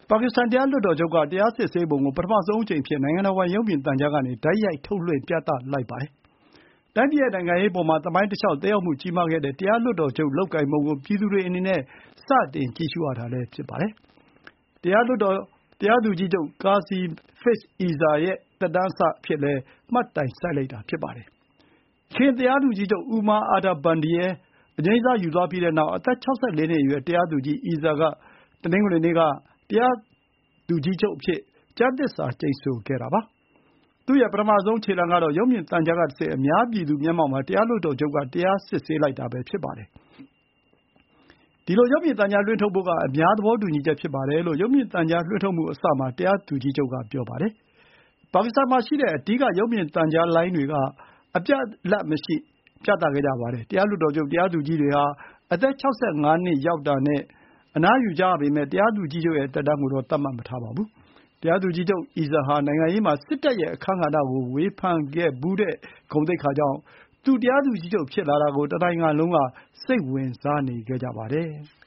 ပါကစ္စတန်တရားလွှတ်တော်ချုပ်ကတရားစစ်ဆေးပုံကိုပထမဆုံးအကြိမ်အဖြစ်နိုင်ငံတော်ပိုင်ရုပ်မြင်သံကြားကနေတိုက်ရိုက်ထုတ်လွှင့်ပြသလိုက်ပါတယ်။တိုင်းပြည်ရဲ့နိုင်ငံရေးအပေါ်မှာသမိုင်းတလျှောက်သက်ရောက်မှုကြီးမားခဲ့တဲ့တရားလွှတ်တော်ချုပ်လုပ်ကိုင်ပုံကိုပြည်သူတွေအနေနဲ့စတင်ကြည့်ရှုရတာလည်းဖြစ်ပါတယ်။တရားသူကြီးချုပ်ကာဇီ Fiz Essa ရဲ့သက်တမ်းအစအဖြစ်လည်းမှတ်တိုင်စိုက်လိုက်တာဖြစ်ပါတယ်။ခင်တရားသူကြီးချုပ် Umar Ata Bandial အငြိမ်းစားယူသွားပြီးတဲ့နောက်အသက် ၆၄ နှစ်အရွယ်တရားသူကြီး Essa ကတနင်္ဂနွေနေ့ကတရားသူကြီးချုပ်အဖြစ်ကျမ်းသစ္စာကျိန်ဆိုခဲ့တာပါ။သူ့ရဲ့ပထမဆုံးခြေလှမ်းကတော့ရုပ်မြင်သံကြားကတဆင့်အများပြည်သူမျက်မှောက်မှာတရားလွှတ်တော်ချုပ်ကတရားစစ်ဆေးလိုက်တာပဲဖြစ်ပါတယ်။ဒီလိုရုပ်မြင်သံကြားလွှင့်ထုတ်ဖို့ကအများသဘောတူညီချက်ဖြစ်ပါတယ်လို့ရုပ်မြင်သံကြားလွှင့်ထုတ်မှုအစမှာတရားသူကြီးချုပ်ကပြောပါတယ်။ပါကစ္စတန်မှာရှိတဲ့အဓိကရုပ်မြင်သံကြားလိုင်းတွေကအပြတ်အလတ်မရှိပြသခဲ့ကြပါတယ်။တရားလွှတ်တော်ချုပ်တရားသူကြီးတွေဟာအသက် ၆၅ နှစ်ရောက်တာနဲ့အနားယူကြရပေမဲ့တရားသူကြီးချုပ်ရဲ့သက်တမ်းကိုတော့သတ်မှတ်မထားပါဘူး။တရားသူကြီးချုပ် Essa ဟာနိုင်ငံရေးမှာစစ်တပ်ရဲ့အခန်းကဏ္ဍကိုဝေဖန်ခဲ့ဖူးတဲ့ဂုဏ်သိက္ခာကြောင့်သူတရားသူကြီးချုပ်ဖြစ်လာတာကိုတနိုင်ငံလုံးကစိတ်ဝင်စားနေခဲ့ကြပါတယ်။